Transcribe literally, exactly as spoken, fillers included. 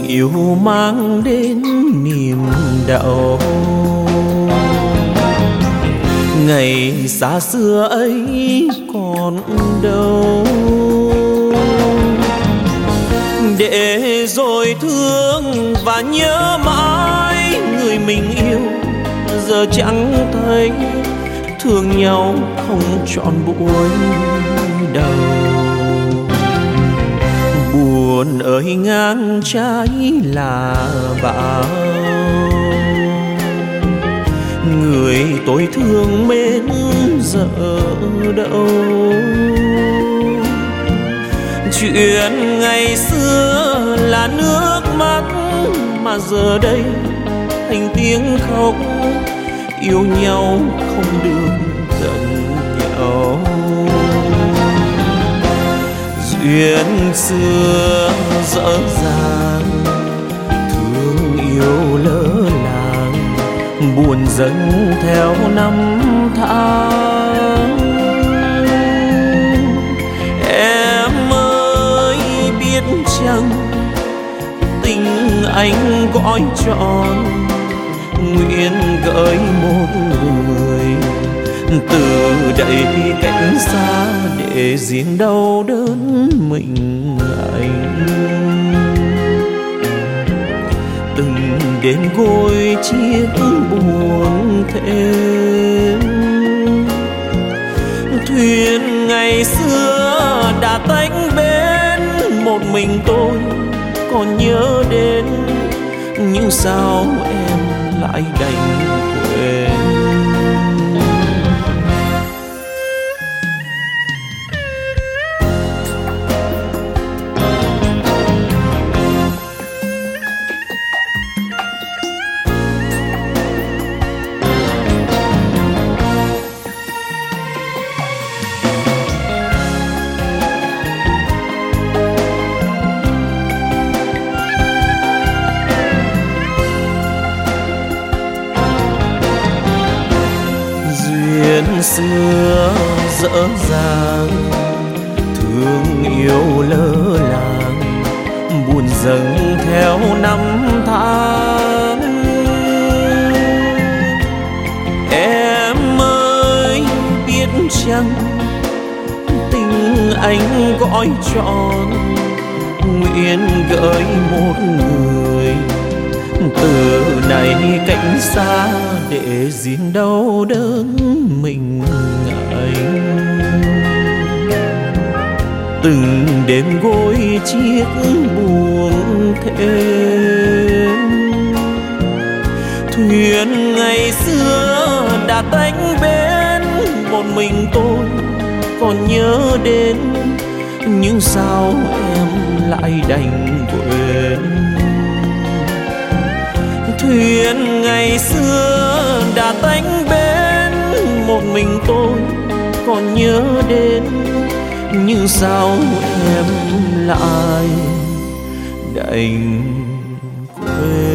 yêu mang đến niềm đau. Ngày xa xưa ấy còn đâu, để rồi thương và nhớ mãi người mình yêu. Giờ chẳng thấy thương nhau không trọn buổi đầu. Buồn ơi ngang trái là bao, người tôi thương mến giờ đâu. Chuyện ngày xưa là nước mắt, mà giờ đây thành tiếng khóc. Yêu nhau không được gần nhau, duyên xưa dở dàng, thương yêu lỡ làng, buồn dâng theo năm tháng. Em ơi biết chăng tình anh gọi tròn, nguyện gửi một người từ đây cách xa, để riêng đau đớn mình anh. Từng đêm gối chiếc buồn thêm, thuyền ngày xưa đã tách bến, một mình tôi còn nhớ đến. Nhưng sao em lại đành quên. Xưa dở dàng, thương yêu lỡ làng, buồn dâng theo năm tháng. Em ơi biết chăng tình anh gọi tròn, nguyện gửi một người từ này cách xa, để riêng đau đớn mình anh. Từng đêm gối chiếc buồn thêm, thuyền ngày xưa đã tách bến, một mình tôi còn nhớ đến. Nhưng sao em lại đành quên. Thuyền ngày xưa đã tách bến, một mình tôi còn nhớ đến. Nhưng sao em lại đành quên.